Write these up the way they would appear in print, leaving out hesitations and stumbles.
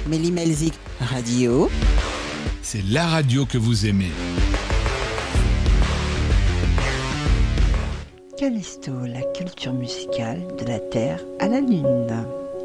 Méli-Melzik Radio. C'est la radio que vous aimez. Callisto, la culture musicale de la Terre à la Lune.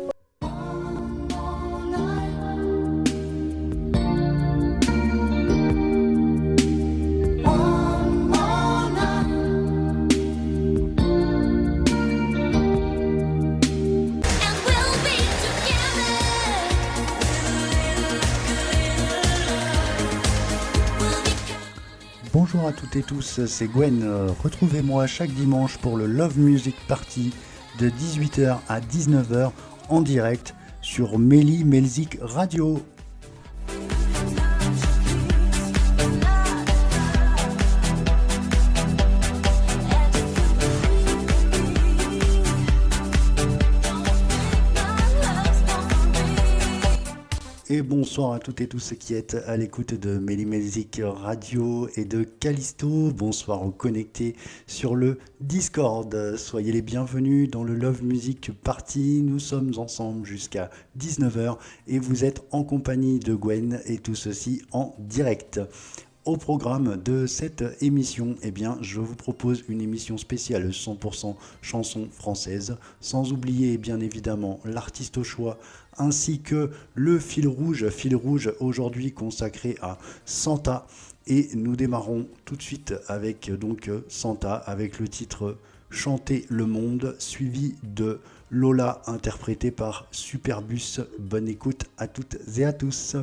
Bonjour à toutes et tous, c'est Gwen. Retrouvez-moi chaque dimanche pour le Love Music Party de 18h à 19h en direct sur Méli-Melzik Radio. Et bonsoir à toutes et tous ceux qui êtes à l'écoute de Méli-Melzik Radio et de Callisto. Bonsoir aux connectés sur le Discord. Soyez les bienvenus dans le Love Music Party. Nous sommes ensemble jusqu'à 19h et vous êtes en compagnie de Gwen et tout ceci en direct. Au programme de cette émission, je vous propose une émission spéciale 100% chansons françaises, sans oublier bien évidemment l'artiste au choix, ainsi que le fil rouge aujourd'hui consacré à Santa. Et nous démarrons tout de suite avec Santa, avec le titre Chanter le monde, suivi de Lola, interprété par Superbus. Bonne écoute à toutes et à tous.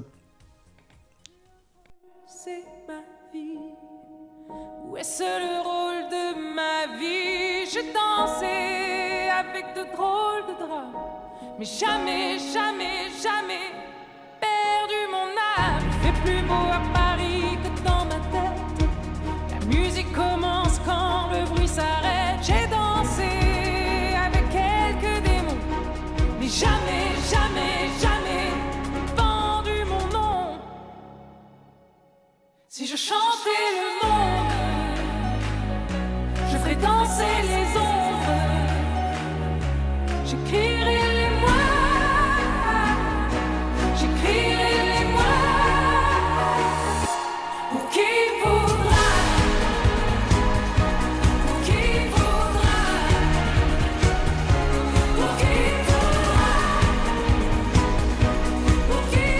Où est-ce le rôle de ma vie? J'ai dansé avec de drôles de draps, mais jamais, jamais, jamais perdu mon âme. Il fait plus beau à Paris que dans ma tête. La musique commence quand le bruit s'arrête. J'ai dansé avec quelques démons, mais jamais, jamais, jamais vendu mon nom. Si je chantais le monde, je ferais danser les ombres, j'écrirais les mots, j'écrirais les mots, pour qui voudra, pour qui voudra, pour qui voudra, pour qui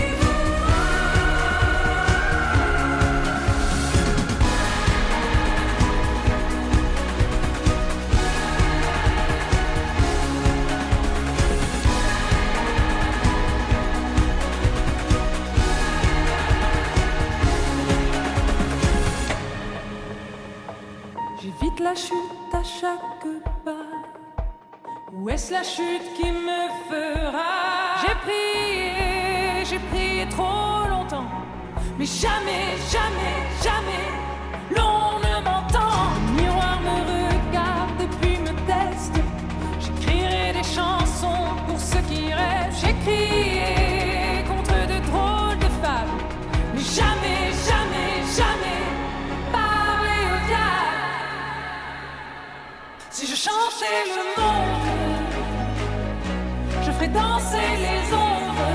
j'évite la chute à chaque pas. Où est-ce la chute qui me fera? J'ai prié trop longtemps, mais jamais, jamais, jamais l'on ne m'entend. Le miroir me regarde puis me teste. J'écrirai des chansons pour ceux qui rêvent. J'ai crié contre de drôles de femmes, mais jamais, jamais, jamais parler au diable. Si je chantais le monde, je ferais danser les ombres,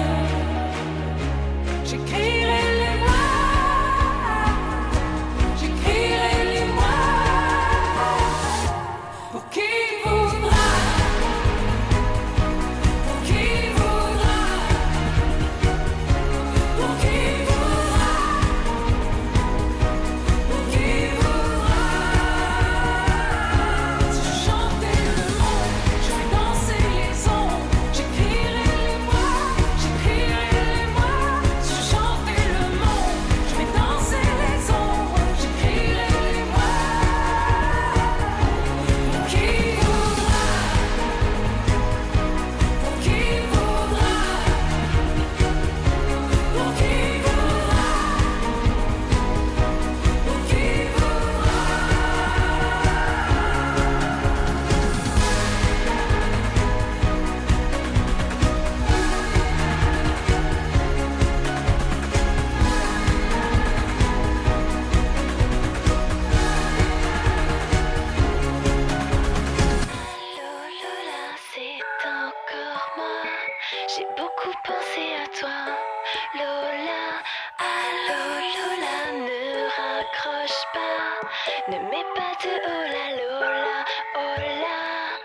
j'écrirais les mots, j'écrirais les mots, pour qui voudra, pour qui voudra, pour qui voudra, pour qui voudra. Si je chantais le monde, je ferais danser les ombres, j'écrirais les mots. J'ai beaucoup pensé à toi, Lola. Allô, Lola, ne raccroche pas. Ne mets pas de oh la Lola, oh là.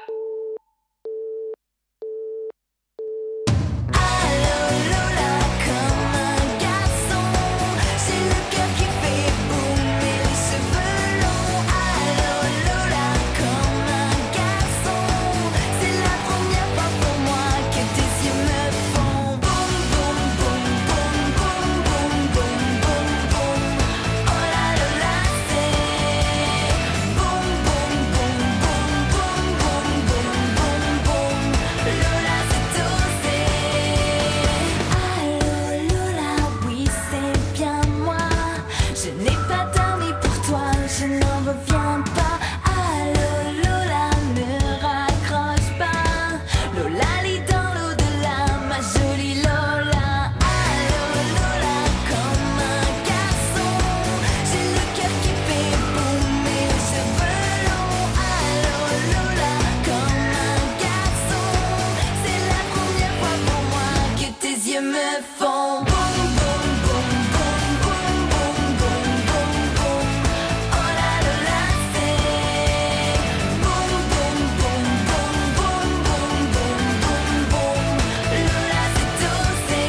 Allô, Lola, comme un garçon. C'est le cœur qui fait boum et les cheveux longs. Allô, Lola, comme un garçon. C'est la première fois pour moi que tes yeux me font boum, boum, boum, boum, boum, boum, boum, boum, boum. Oh la Lola, c'est boum, boum, boum, boum, boum, boum, boum, boum, boum. Lola, c'est osé. Allô, Lola, oui, c'est bien moi. Je n'ai pas dormi pour toi, je n'en reviens pas. Allô, Lola, ne raccroche pas. Lola lit dans l'au-delà, ma jolie Lola. Allô, Lola, comme un garçon. J'ai le cœur qui fait boum et les cheveux longs. Allô, Lola, comme un garçon. C'est la première fois pour moi que tes yeux me font boum, boum, boum, boum, boum, boum, boum, boum, boum. Oh la Lola, c'est boum, boum, boum, boum, boum, boum, boum, boum, boum. Lola, c'est osé.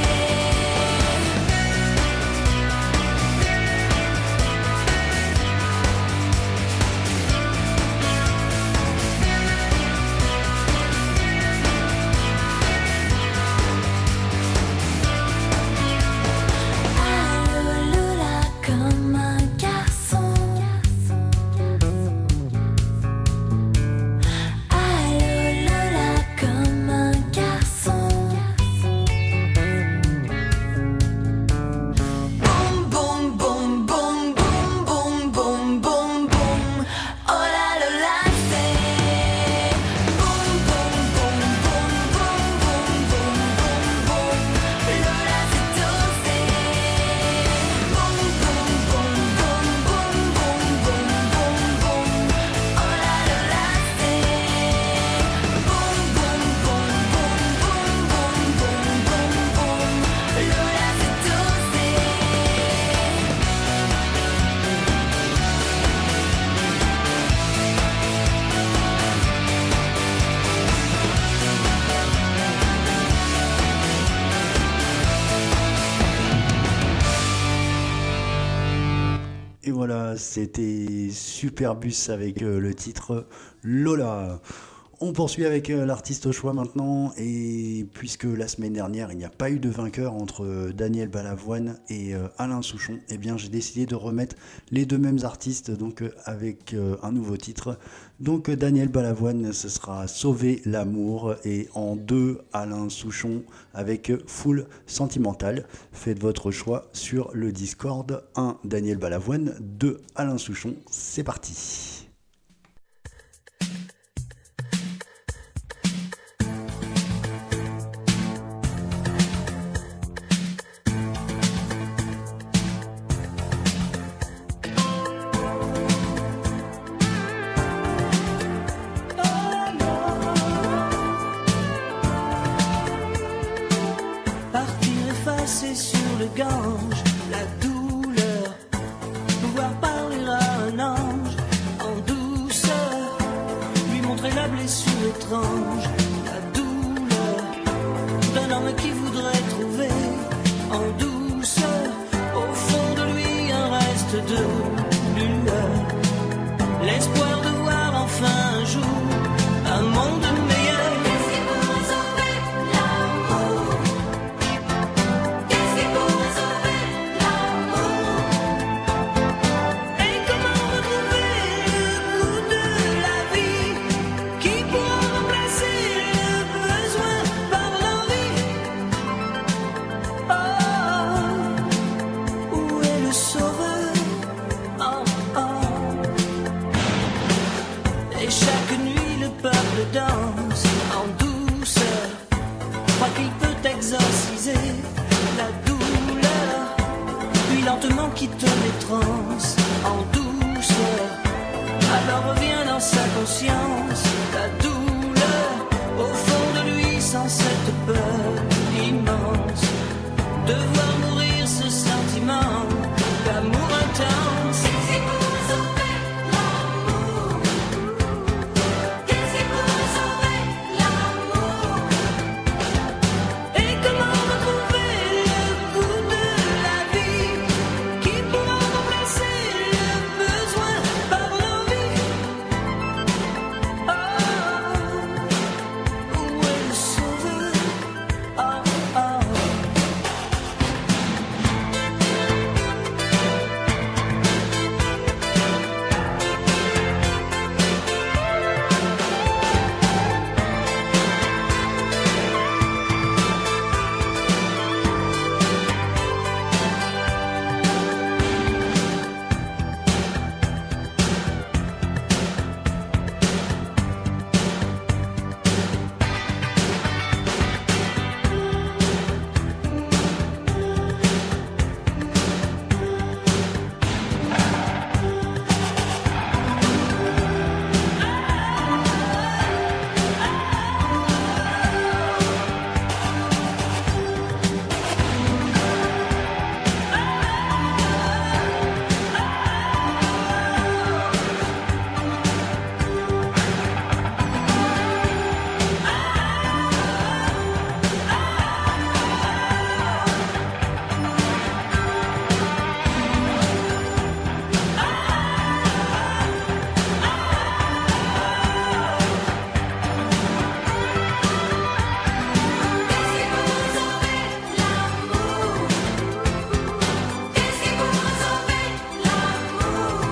Allô, Lola, comme un garçon. Allô, Lola, comme un garçon. Boum, boum, boum, boum, boum, boum, boum, boum, boum. Oh la Lola, c'est boum, boum, boum, boum, boum, boum, boum, boum, boum. Lola, c'est osé. Boum, boum, boum, boum, boum, boum, boum, boum, boum. Oh la Lola, c'est boum, boum, boum, boum, boum, boum, boum, boum, boum. Lola, c'est osé. Et voilà, c'était Superbus avec le titre Lola. On poursuit avec l'artiste au choix maintenant, et puisque la semaine dernière il n'y a pas eu de vainqueur entre Daniel Balavoine et Alain Souchon, eh bien j'ai décidé de remettre les deux mêmes artistes donc avec un nouveau titre. Donc Daniel Balavoine, ce sera Sauver l'amour, et en deux Alain Souchon avec Foule sentimentale. Faites votre choix sur le Discord. 1 Daniel Balavoine, 2 Alain Souchon. C'est parti. Partir effacer sur le Gange, la douleur, pouvoir parler à un ange en douceur, lui montrer la blessure étrange, la douleur d'un homme qui voudrait trouver en douceur, au fond de lui un reste de lueur, l'espoir de voir enfin un jour un monde meilleur. Danse en douceur, croit qu'il peut exorciser la douleur, puis lentement quitte les transes en douceur, alors revient dans sa conscience la douleur, au fond de lui sans cette peur. de voir mourir ce sentiment d'amour intense. Qu'est-ce qui pourrait sauver l'amour? Qu'est-ce qui pourrait sauver l'amour? Et comment retrouver le goût de la vie qui pourra remplacer le besoin par l'envie? Oh, où est le sauveur? Oh, oh. Qu'est-ce qui pourrait sauver l'amour?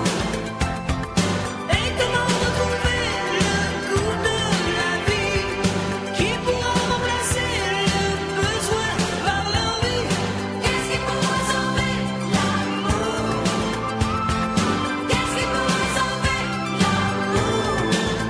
Et comment retrouver le goût de la vie qui pourra remplacer le besoin par l'envie? Qu'est-ce qui pourrait sauver l'amour? Qu'est-ce qui pourrait sauver l'amour?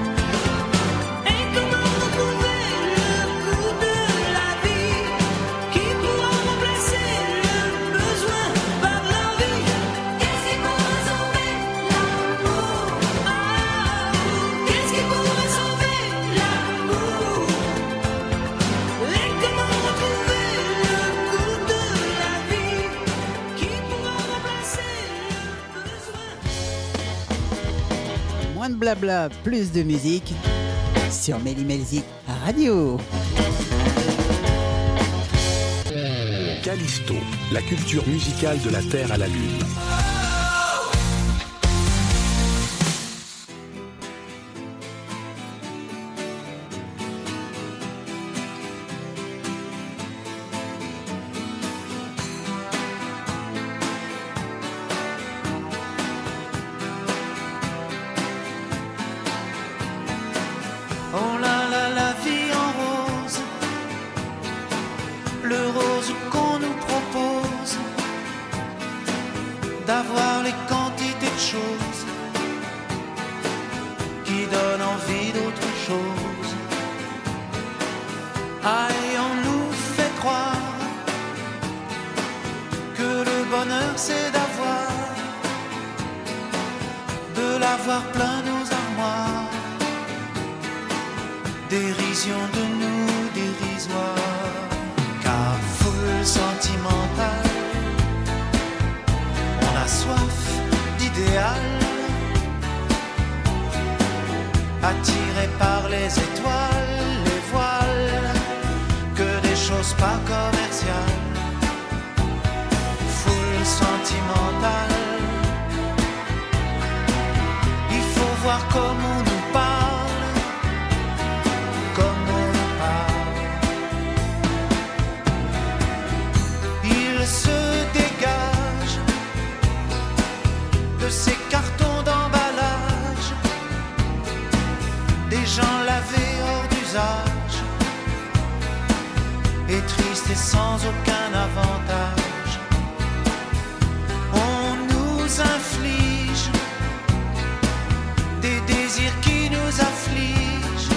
Et comment retrouver le goût de la vie qui pourra remplacer le besoin par l'envie? Qu'est-ce qui pourrait sauver l'amour? Qu'est-ce qui pourrait sauver l'amour? Et comment retrouver le goût de la vie qui pourra remplacer le besoin? Moins de blabla, plus de musique sur Mélimelzik Radio. Callisto, la culture musicale de la Terre à la Lune. Oh là là, la vie en rose, le rose qu'on nous propose, d'avoir les quantités de choses qui donnent envie d'autre chose. Aïe, on nous fait croire que le bonheur c'est de l'avoir plein nos armoires. Dérision de nous dérisoire, car foule sentimentale, on a soif d'idéal, attiré par les étoiles, les voiles, que des choses pas commerciales. Foule sentimentale, il faut voir comment on nous parle, comme on nous parle. Il se dégage de ces cartons d'emballage, des gens lavés hors d'usage, et tristes et sans aucun avantage. On nous inflige des désirs qui nous affligent.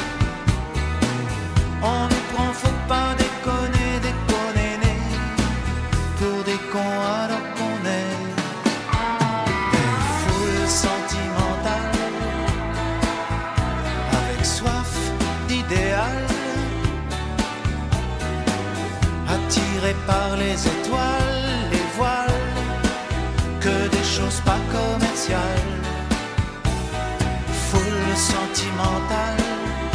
On nous prend, faut pas déconner, déconner, pour des cons alors qu'on est des foules sentimentales, avec soif d'idéal, attiré attiré par les étoiles, les voiles, que des choses pas commerciales, foule sentimentale.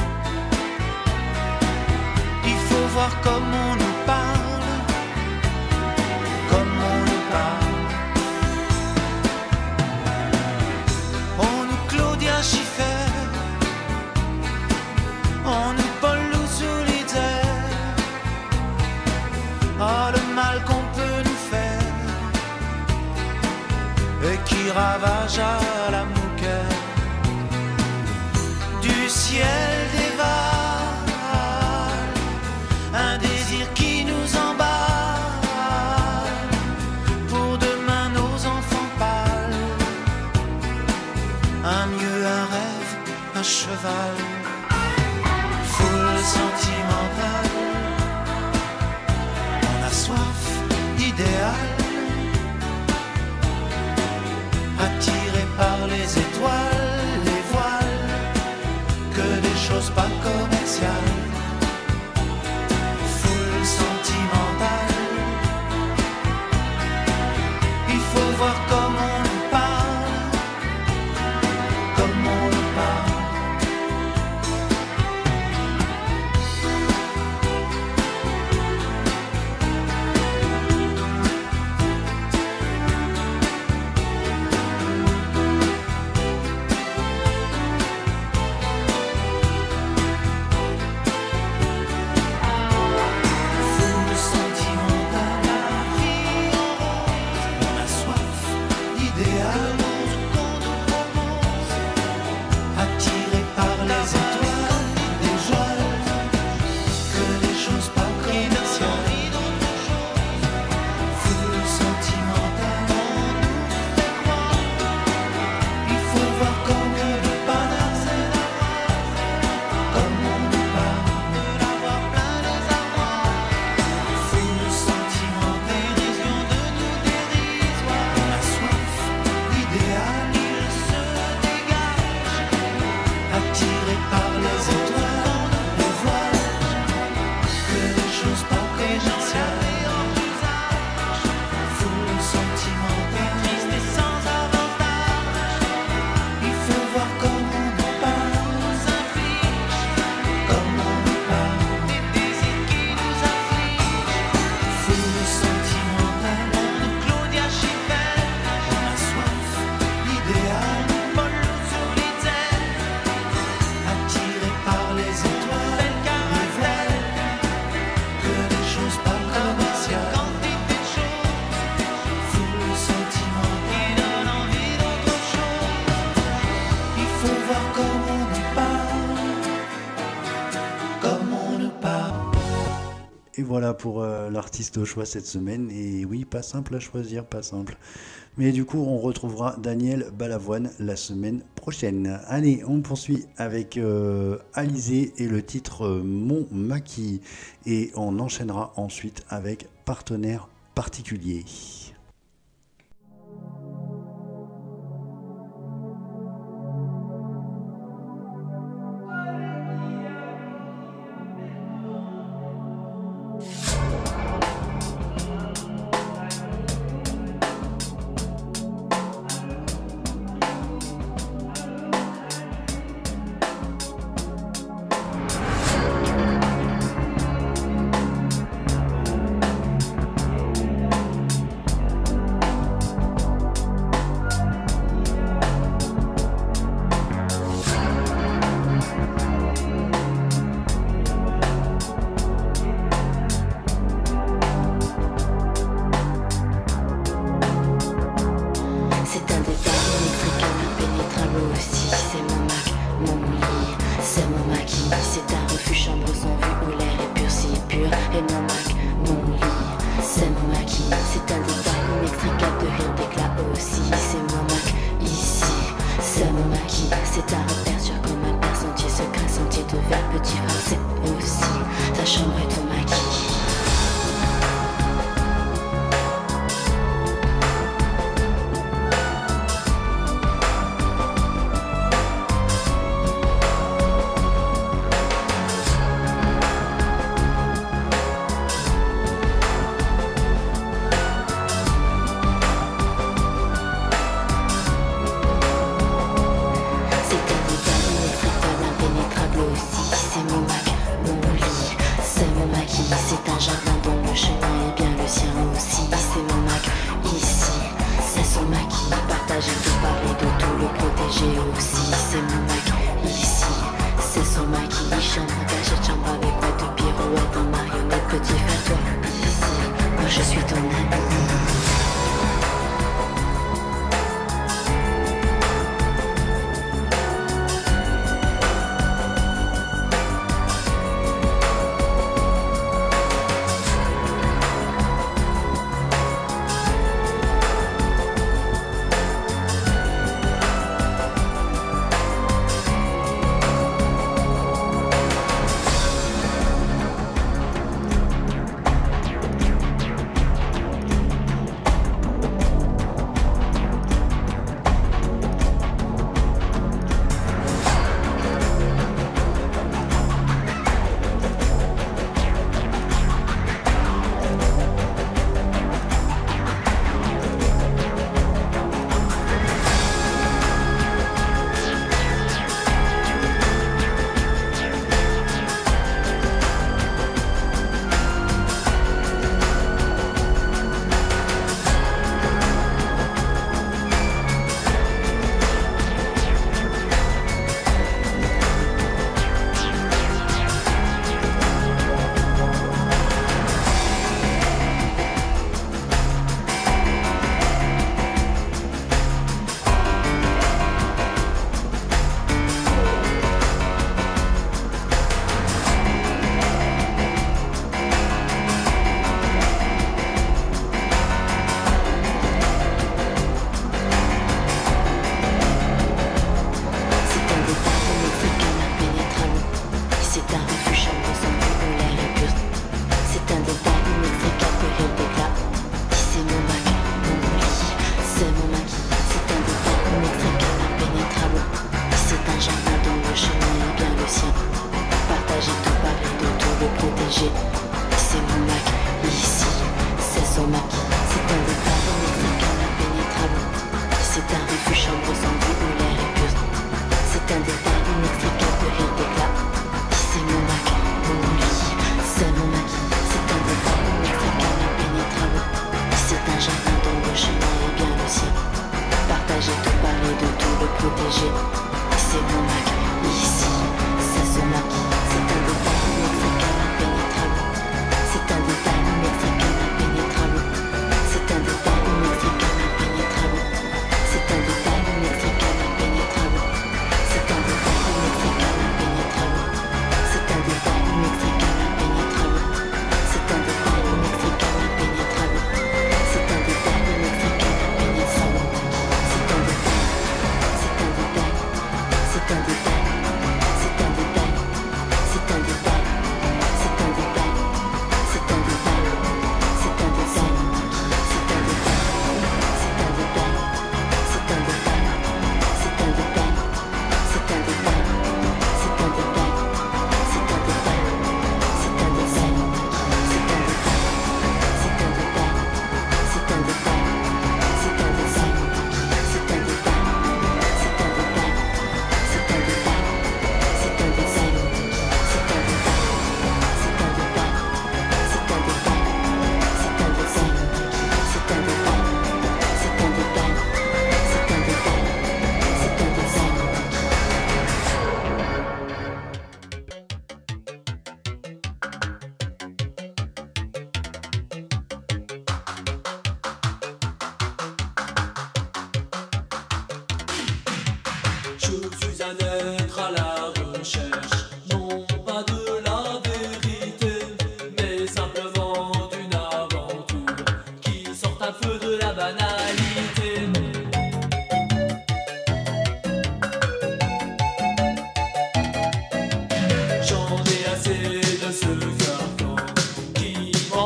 Il faut voir comme on nous parle, comme on nous parle. On nous Claudia Schiffer, on nous Paul Solitaire. Ah, le mal qu'on peut nous faire et qui ravage à la mouquette du ciel dévale, un désir qui nous emballe. Pour demain nos enfants pâles, un mieux, un rêve, un cheval, foule sentimentale. On a soif d'idéal, attiré par les étoiles, les voiles, que des choses pas commerciales, foule sentimentale. Il faut voir comme on nous parle, comme on nous parle. Voilà pour l'artiste au choix cette semaine. Et oui, pas simple à choisir, pas simple. Mais du coup, on retrouvera Daniel Balavoine la semaine prochaine. Allez, on poursuit avec Alizé et le titre Mon Maquis. Et on enchaînera ensuite avec Partenaire particulier.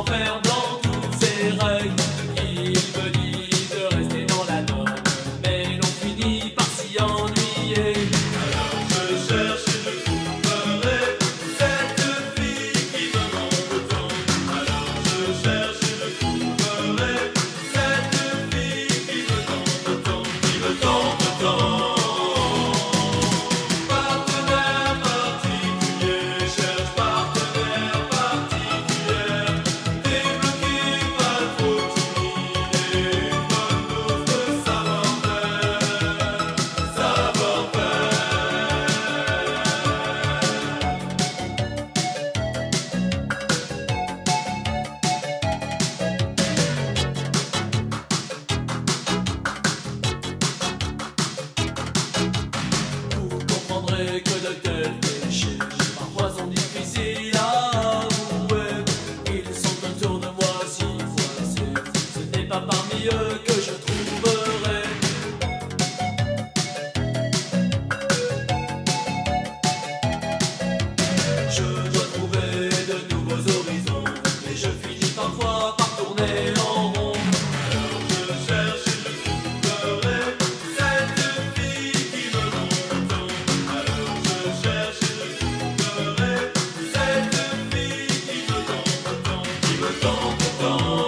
m'enferme dans toutes ces règles. Ils me disent de rester dans la norme, mais l'on finit par s'y ennuyer. Alors je cherche et je trouverai cette fille qui me manque tant. Alors je cherche et je trouverai cette fille qui me tente tant, qui me tente tant. Partenaire particulier, cherche partenaire particulier. Débloqué, pas trop timide, et une bonne dose de savoir-faire, savoir-faire. Vous comprendrez que de tels péchés parfois sont difficiles à avouer. Ils sont autour de moi si voisés. Ce n'est pas parmi eux que je trouverai. Je dois trouver de nouveaux horizons, mais je finis parfois par tourner en rond. Alors je cherche et je trouverai cette fille qui me manque tant. Alors je cherche et je trouverai cette fille qui me tente tant, qui me tente tant.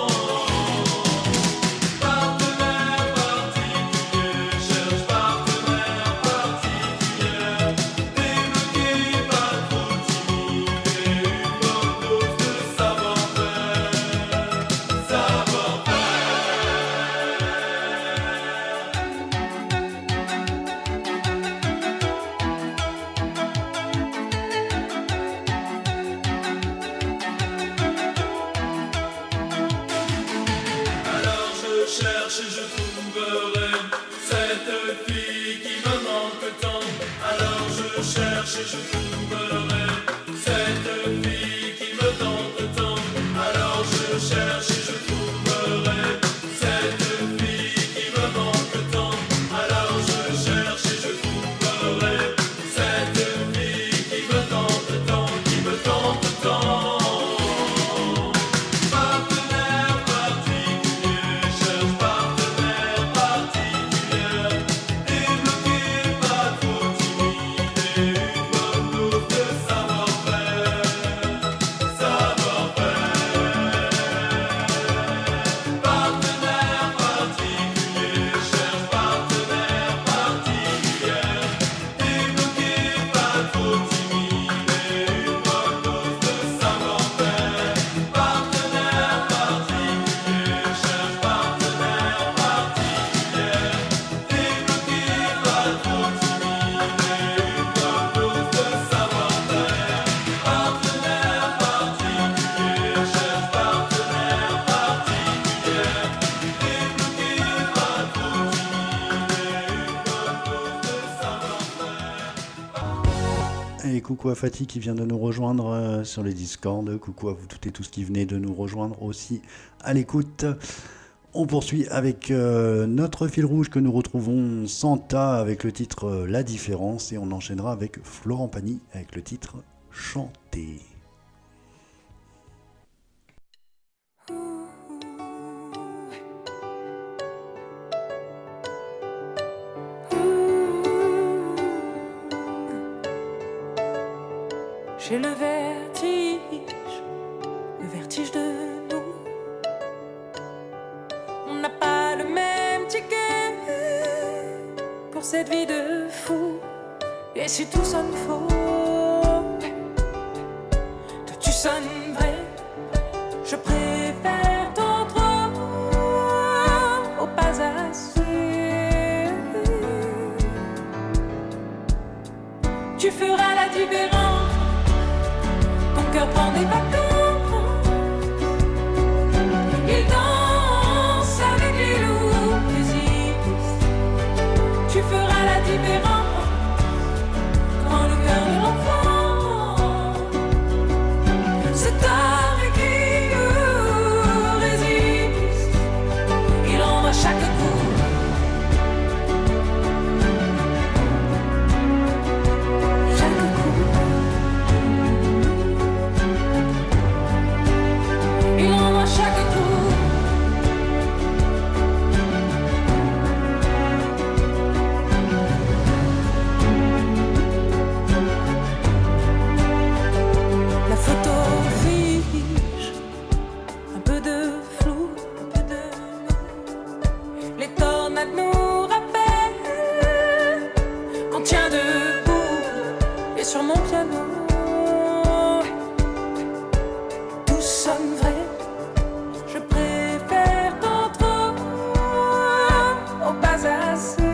Partenaire particulier, cherche partenaire particulier. Débloqué, pas trop timide, et une bonne dose de savoir-faire, savoir-faire. Alors je cherche et je trouverai cette fille qui me manque tant. Alors je cherche et je trouverai cette fille qui me tente tant. Alors je cherche et je trouverai cette fille qui me manque tant. Alors je cherche et je trouverai cette fille qui me tente tant, qui me tente tant. Partenaire particulier, cherche partenaire particulier. Débloqué, pas trop timide, et une bonne dose de savoir-faire, savoir-faire. Partenaire particulier, cherche partenaire particulier. Débloqué, pas trop timide, et une bonne dose de savoir-faire. Partenaire particulier, cherche partenaire particulier. Débloqué, pas trop timide, et une bonne dose de savoir-faire. Partenaire particulier, cherche partenaire particulier. Débloqué, pas trop timide, et une bonne dose de savoir-faire. Et coucou à Fatih qui vient de nous rejoindre sur les Discord. Coucou à vous toutes et tous qui venez de nous rejoindre aussi à l'écoute. On poursuit avec notre fil rouge que nous retrouvons Santa avec le titre La Différence, et on enchaînera avec Florent Pagny avec le titre Chanter. J'ai le vertige de nous. On n'a pas le même ticket pour cette vie de fou. Et si tout sonne faux, toi tu sonnes vrai. Je préfère t'entendre au pas assez. Tu feras la différence. Ton cœur prend des vacances. Il danse avec les loups qui existent. Tu feras la différence. Quand le cœur de l'enfant se personne vraie. Je préfère tant trop au pas assez.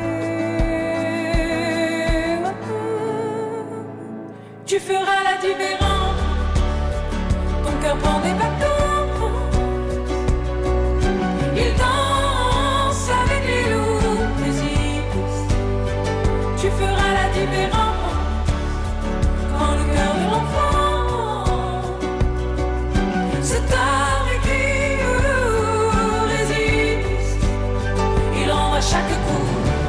Tu feras la différence. Ton cœur prend des vacances. Il danse avec les loups, les iris. Tu feras la différence quand le cœur de l'enfant se tord et qui résiste. Il rend à chaque coup.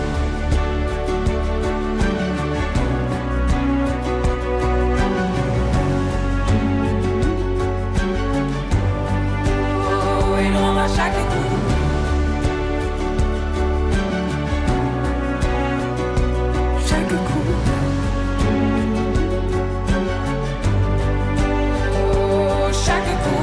À chaque coup, chaque coup, oh, chaque coup.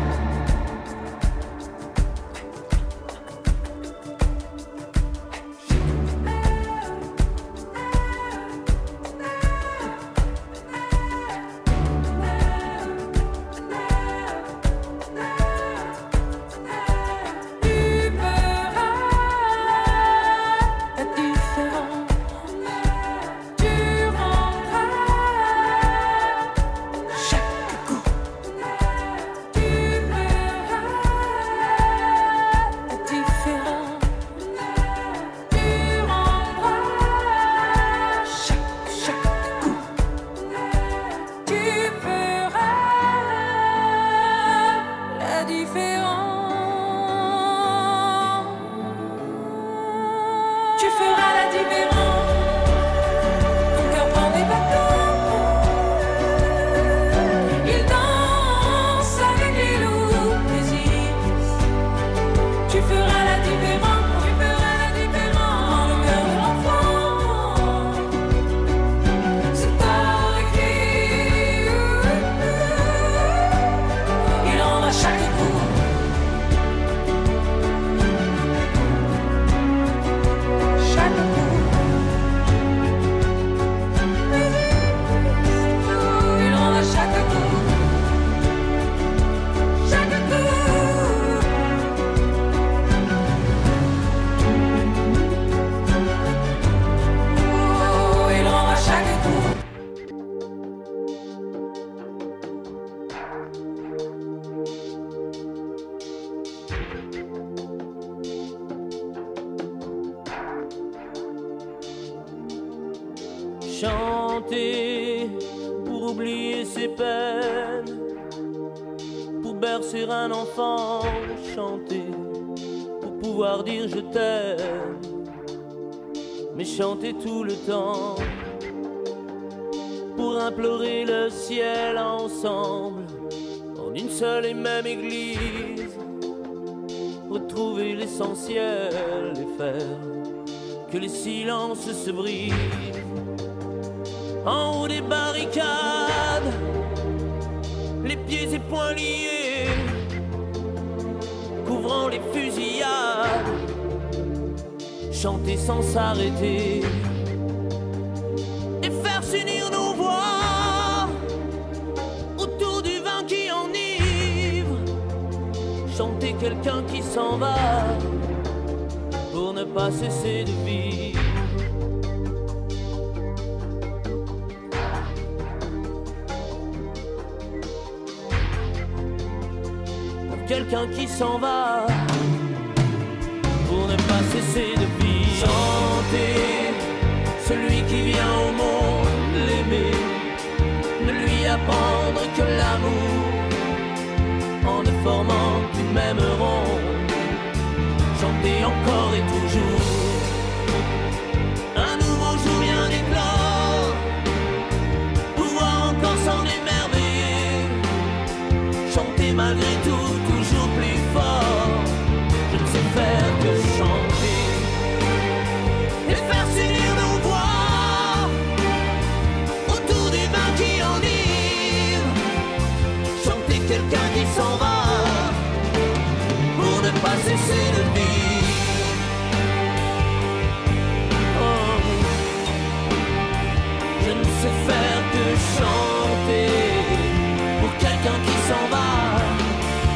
Chanter pour oublier ses peines, pour bercer un enfant, chanter pour pouvoir dire je t'aime, mais chanter tout le temps pour implorer le ciel ensemble en une seule et même église, retrouver l'essentiel et faire que les silences se brisent. En haut des barricades, les pieds et poings liés, couvrant les fusillades, chanter sans s'arrêter et faire s'unir nos voix autour du vin qui enivre, chanter quelqu'un qui s'en va pour ne pas cesser de vivre. Quelqu'un qui s'en va pour ne pas cesser de vivre. Chanter celui qui vient au monde, l'aimer, ne lui apprendre que l'amour en ne formant qu'une même ronde. Chanter encore et toujours. Un nouveau jour vient d'éclore, pouvoir encore s'en émerveiller. Chanter malgré tout. Je ne sais faire que chanter et faire s'unir nos voix autour du vin qui enivre, chanter quelqu'un qui s'en va pour ne pas cesser de vivre. Oh, je ne sais faire que chanter pour quelqu'un qui s'en va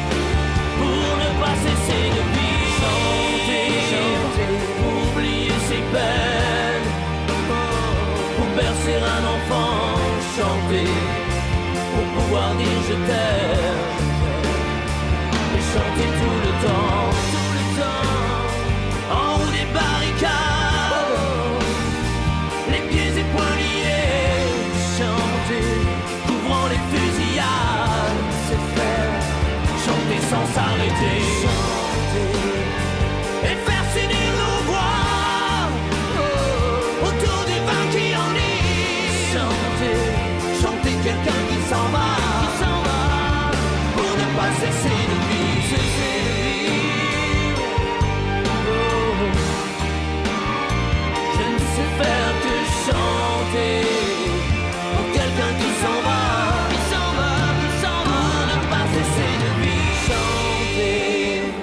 sans s'arrêter. Chanter et faire s'unir nos voix autour du vin qui enlise. Chanter, chanter quelqu'un qui s'en va, pour ne pas cesser de vivre, cesser de vivre. Je ne sais faire que chanter pour quelqu'un qui s'en va, pour ne pas cesser de vivre, chanter.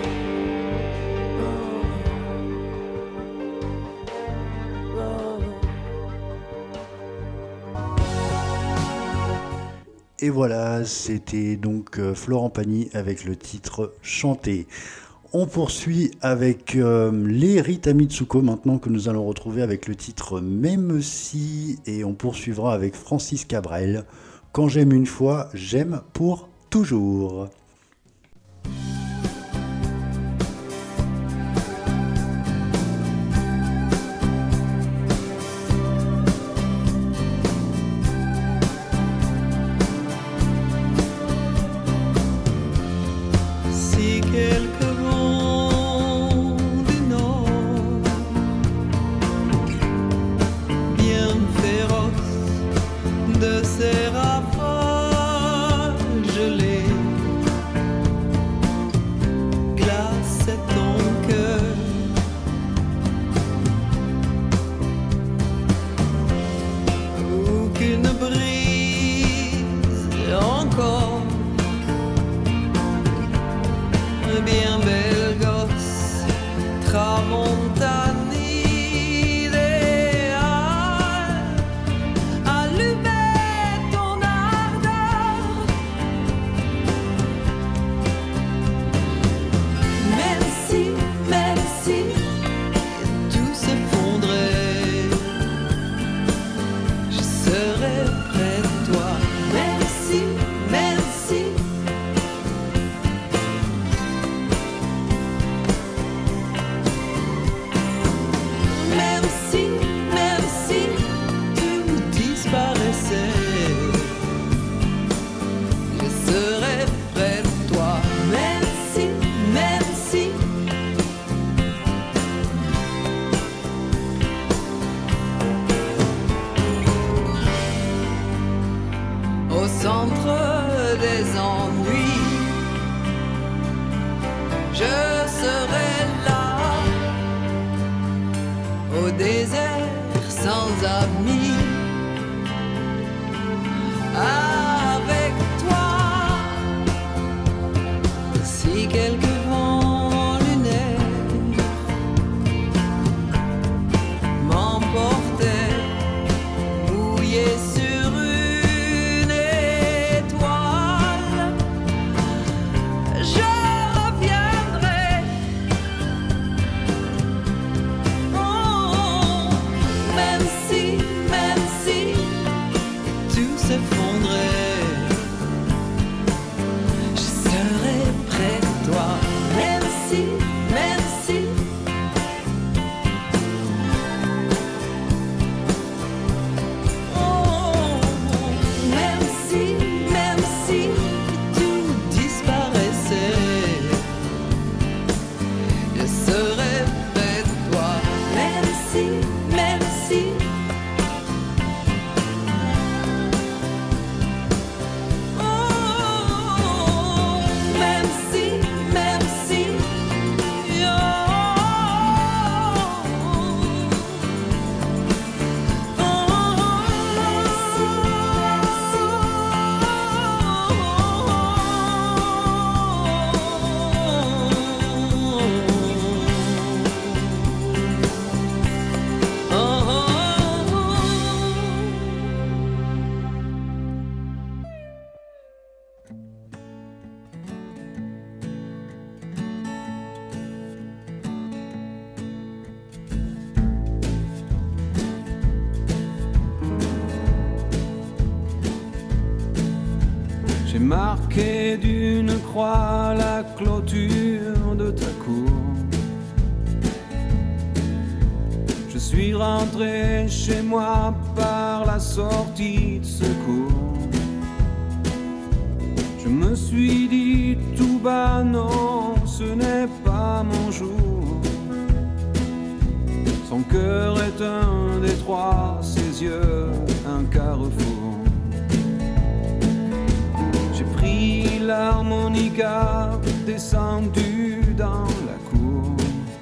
Et voilà, c'était donc Florent Pagny avec le titre Chanter. On poursuit avec les Rita Mitsuko maintenant, que nous allons retrouver avec le titre Même si, et on poursuivra avec Francis Cabrel. Quand j'aime une fois, j'aime pour toujours. Si quelques vents du nord, bien féroces de ces rafales gelées, glaçaient ton cœur, ou qu'une brise encore bien belle gosse, tramontane idéale, allumait ton ardeur. Même si tout s'effondrait, je serais près de toi. Même si tout disparaissait, je serais près de toi. Même si au centre des ennuis, je serai là, au désert sans amis, avec toi. Si quelques vents lunaires m'emportaient, mouillé sur une étoile, je reviendrai. Oh, même si tout s'effondrait, je serai près de toi. Même si oh, même si tout disparaissait, je serai près de toi. Même si oh, même si J'ai marqué d'une croix la clôture de ta cour. Je suis rentré chez moi par la sortie de secours. Je me suis dit tout bas, non, ce n'est pas mon jour. Son cœur est un détroit, ses yeux un carrefour. J'ai pris l'harmonica, descendu dans la cour,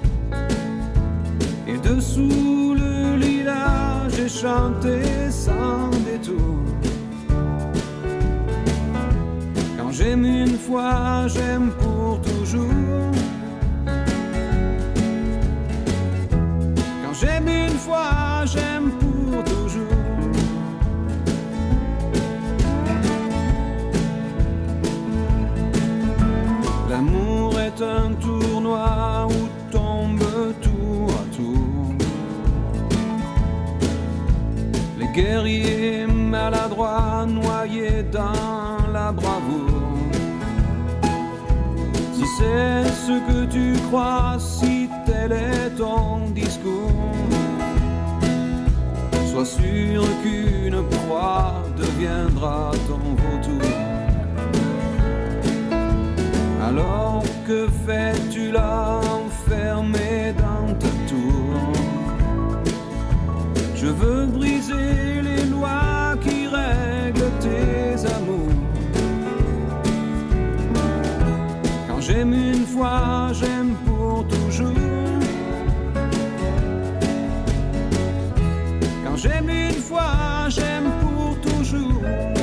et dessous le lilas, j'ai chanté sans détour. Quand j'aime une fois, j'aime pour toujours. Quand j'aime une fois, j'aime pour toujours. L'amour est un tournoi où tombe tour à tour les guerriers maladroits noyés dans la bravoure. Si c'est ce que tu crois, si tel est ton discours, sois sûr qu'une proie deviendra ton vautour. Alors que fais-tu là, enfermé dans ta tour? Je veux briser les lois qui règlent tes amours. Quand j'aime une fois, j'aime pour toujours. Quand j'aime une fois, j'aime pour toujours.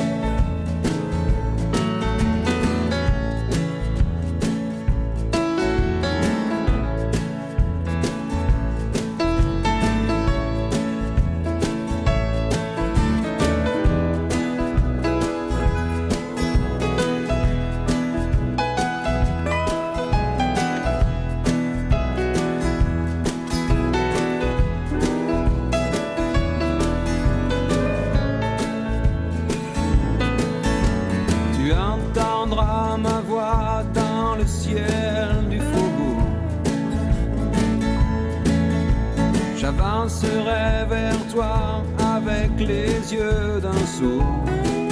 J'avancerai vers toi avec les yeux d'un sourd.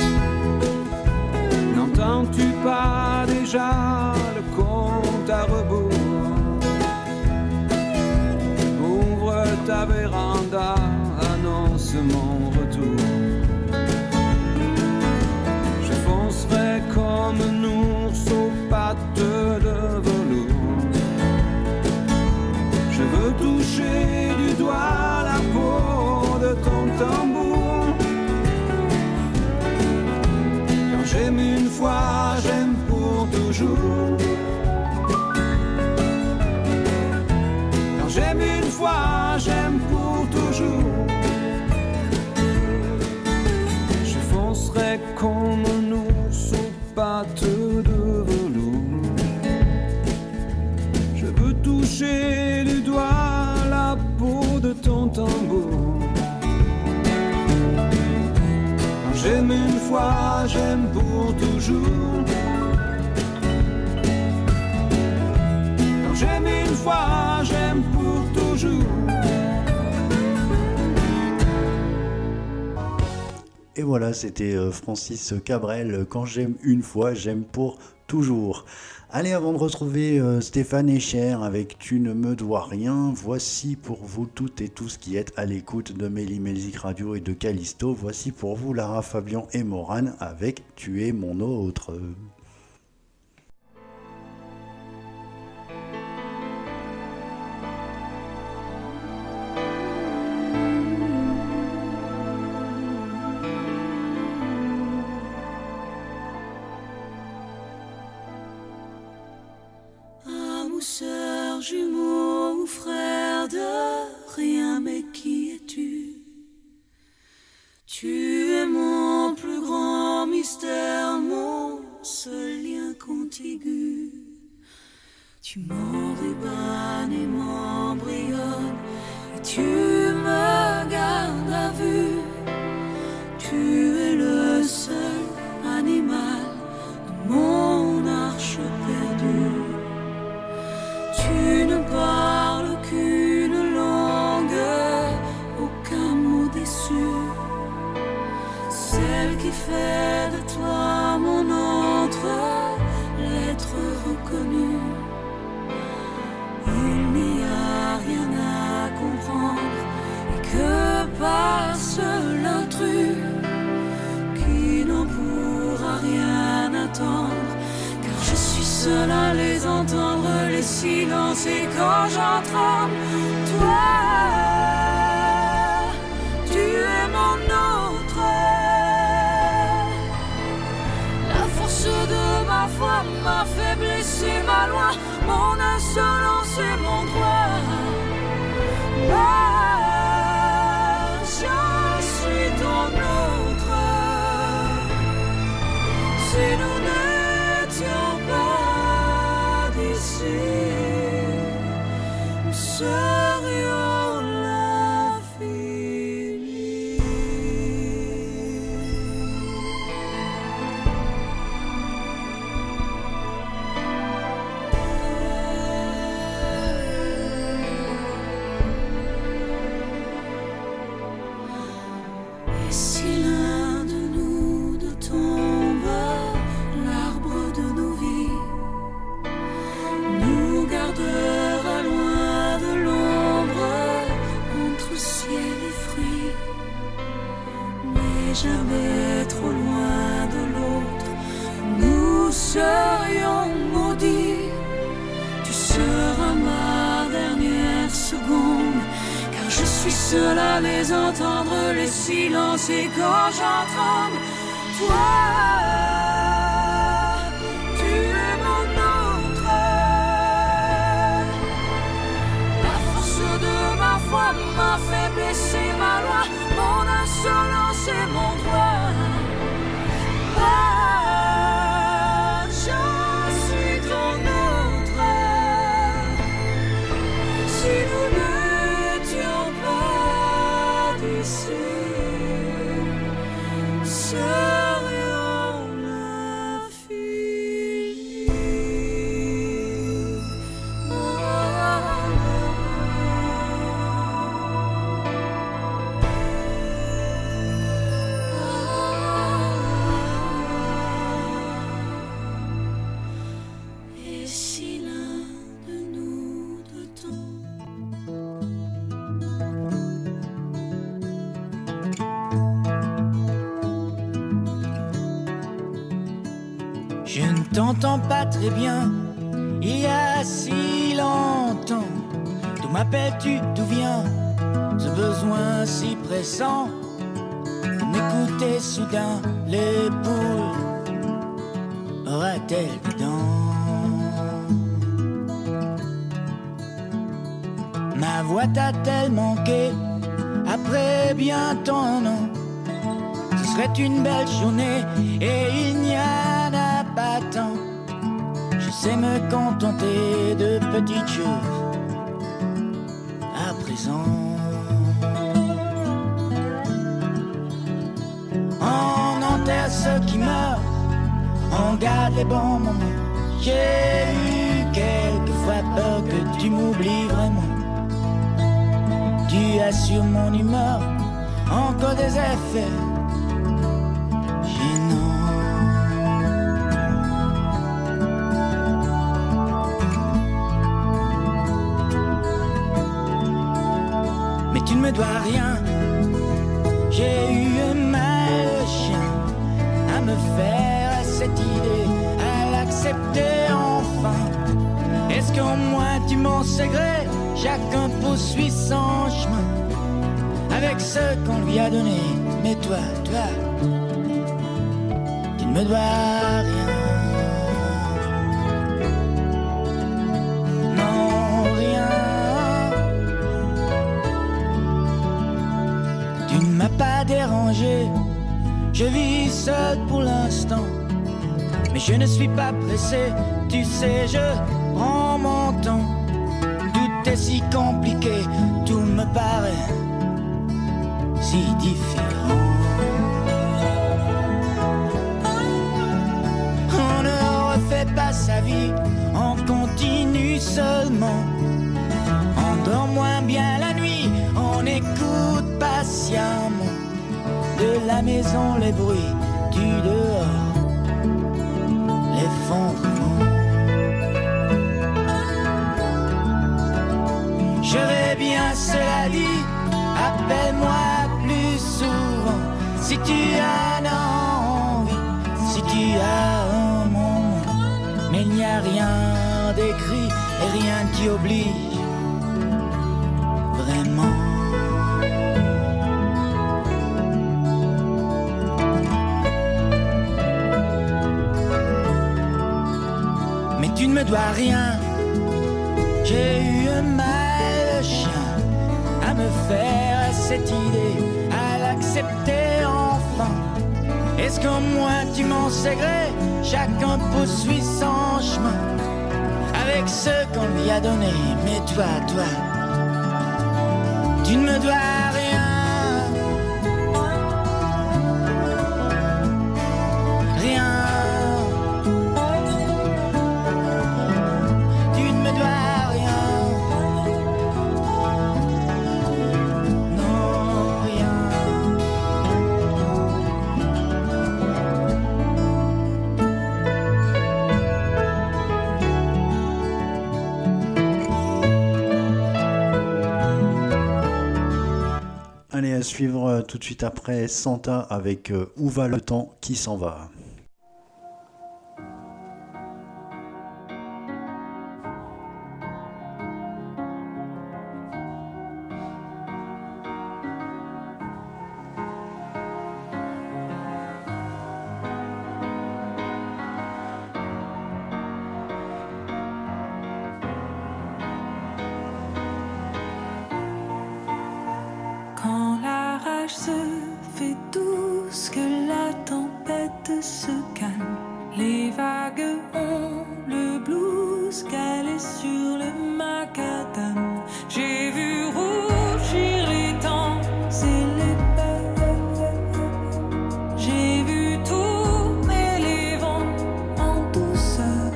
N'entends-tu pas déjà le compte à rebours? Ouvre ta véranda, annonce mon retour. Je foncerai comme un ours aux pattes de velours. Je veux toucher du doigt la peau de ton tambour. Quand j'aime une fois, j'aime pour toujours. Quand j'aime une fois, j'aime pour toujours. Je foncerai comme un ours aux pattes de velours. Je veux toucher du doigt la peau de ton tambour. Quand j'aime une fois, j'aime pour toujours. Quand j'aime une fois, j'aime pour toujours. Et voilà, c'était Francis Cabrel. Quand j'aime une fois, j'aime pour toujours. Allez, avant de retrouver Stéphane Echer avec Tu ne me dois rien, voici pour vous toutes et tous qui êtes à l'écoute de Méli Music Radio et de Callisto, voici pour vous Lara Fabian et Morane avec Tu es mon autre. Sœur, jumeau ou frère de rien, mais qui es-tu? Tu es mon plus grand mystère, mon seul lien contigu. Tu m'enrubans et m'embrayonnes, et tu me gardes à vue. Tu es le seul animal de mon arche perdue. Tu ne parles qu'une langue, aucun mot déçu. Celle qui fait de toi mon autre, l'être seul à les entendre, les silences, et quand j'entends toi, tu es mon autre. La force de ma foi, ma faiblesse et ma loi, mon insolence et mon droit. Je suis ton autre. Si nous n'étions pas d'ici, nous serions l'infini. Et si l'un de nous deux tombe, l'arbre de nos vies nous gardera loin de l'ombre, entre ciel et fruits, mais jamais trop loin de l'autre. Nous serions maudits. Tu seras ma dernière seconde, car je suis seul à les entendre, les silences, et quand j'entends toi, tu es mon autre. La force de ma foi, ma faiblesse et ma loi, mon insolence et mon droit. Je suis ton autre. Si nous n'étions pas d'ici, nous serions l'infini. Et si l'un de nous deux tombe, Je ne t'entends pas très bien, il y a si longtemps. D'où m'appelles-tu, d'où vient ce besoin si pressant d'écouter soudain les poules? Aura-t-elle des dents? Ma voix t'a-t-elle manqué après bientôt un an? Ce serait une belle journée et il n'y en a pas tant. Je sais me contenter de petites choses à présent. On enterre ceux qui meurent, on garde les bons moments. J'ai eu quelquefois peur que tu m'oublies vraiment. Tu as sur mon humeur encore des effets gênants. Mais tu ne me dois rien. J'ai eu un mal chien à me faire à cette idée, à l'accepter enfin. Est-ce qu'au moins tu m'en sais gré? Chacun poursuit son chemin avec ce qu'on lui a donné. Mais toi, tu ne me dois rien. Non, rien. Tu ne m'as pas dérangé. Je vis seul pour l'instant, mais je ne suis pas pressé. Tu sais, je prends mon temps. Tout est si compliqué, tout me paraît si différent. On ne refait pas sa vie, on continue seulement. On dort moins bien la nuit, on écoute patiemment. De la maison les bruits, du dehors l'effondrement. Je vais bien, cela dit, appelle-moi plus souvent si tu en as envie, si tu as un moment. Mais il n'y a a rien d'écrit et rien qui oblige vraiment. Mais tu ne me dois rien. J'ai eu un mal de chien à me faire cette idée, à l'accepter enfin. Est-ce qu'en moi tu m'en sais gré? Chacun poursuit son chemin avec ce qu'on lui a donné. Mais toi, tu ne me dois rien. Rien. Tu ne me dois rien. Non, rien. Allez, à suivre tout de suite après Santa avec Où va le temps qui s'en va. Quand la rage se fait douce, que la tempête se calme, les vagues ont le blues calé sur le macadam. J'ai vu rougir les temps et les peurs. J'ai vu tourner les vents en douceur.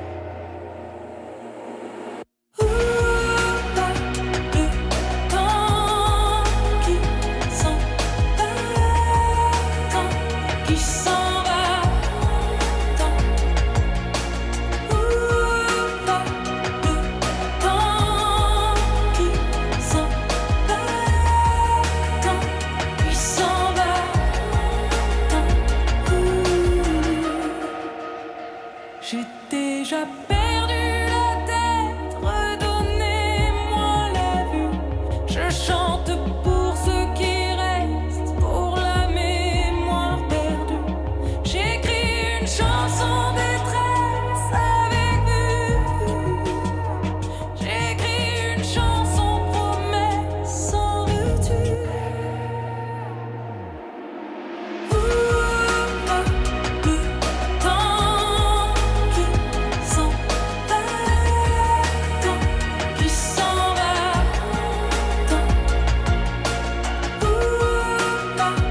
Où va le temps qui s'en va? Temps qui s'en va? Temps. Où va le temps qui s'en va? Temps qui s'en va? Temps. J'ai déjà perdu la tête, redonnez-moi la vue. Je chante pour ceux qui restent, pour la mémoire perdue. J'écris une chanson détresse avec vous. J'écris une chanson promesse sans vertu. Où va le temps qui s'en va? Temps qui s'en va? Temps. Où va le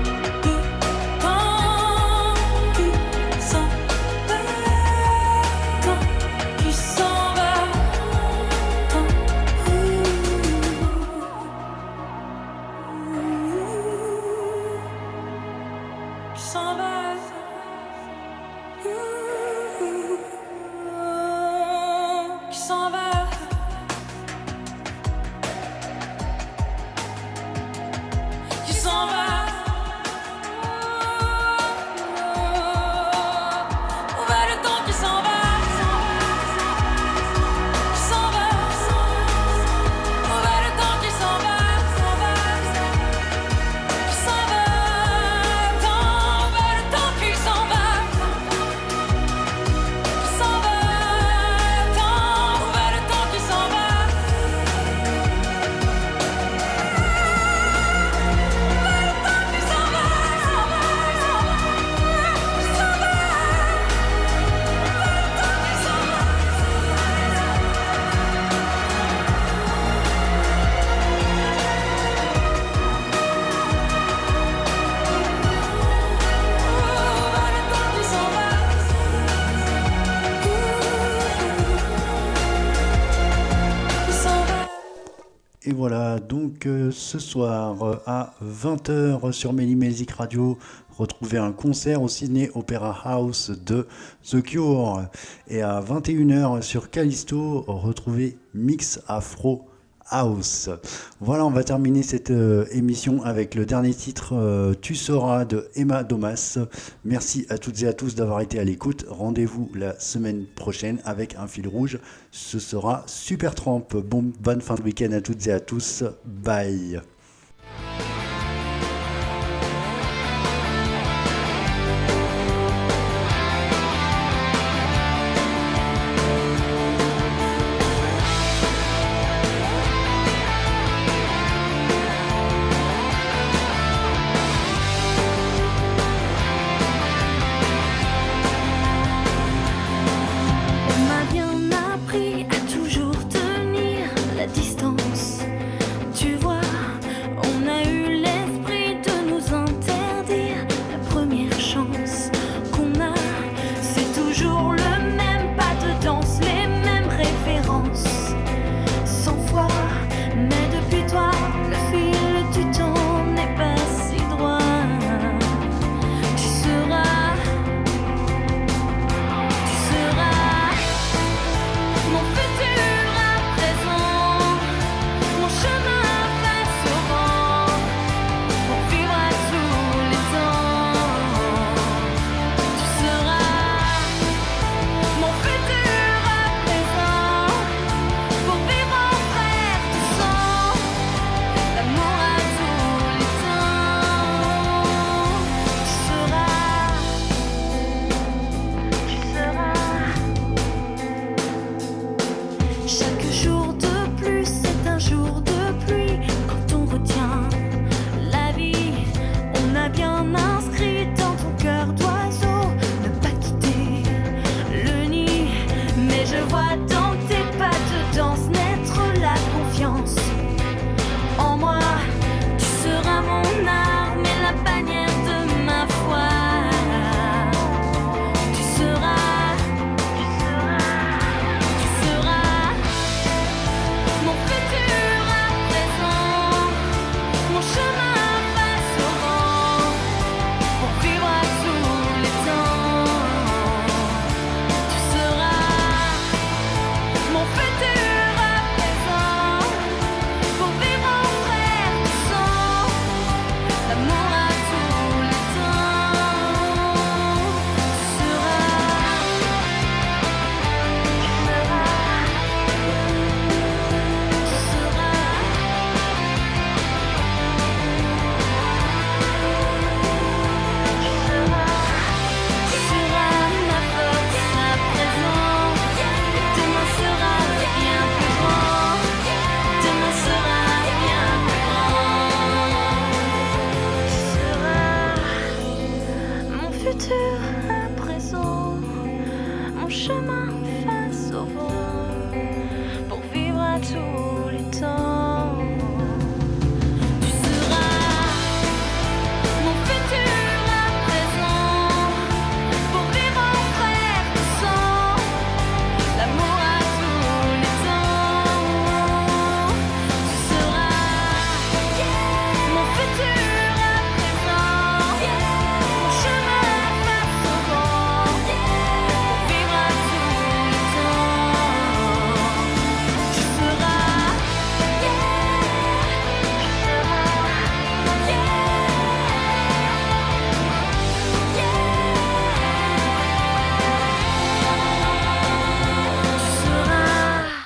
temps qui s'en va? Temps qui s'en va? Temps. Qui s'en va? Qui s'en va? Qui s'en va? Où va le temps qui s'en va? Qui s'en va? Où va le temps qui s'en va? Qui s'en va? Où va le temps qui s'en va? Qui s'en va? Où va le temps qui s'en va? Et voilà, donc ce soir à 20h sur Mélimelzik Radio, retrouvez un concert au Sydney Opera House de The Cure. Et à 21h sur Callisto, retrouvez Mix Afro House. Voilà, on va terminer cette émission avec le dernier titre, Tu seras, de Emma Domas. Merci à toutes et à tous d'avoir été à l'écoute. Rendez-vous la semaine prochaine avec un fil rouge. Ce sera Supertramp. Bonne fin de week-end à toutes et à tous. Bye. Chaque jour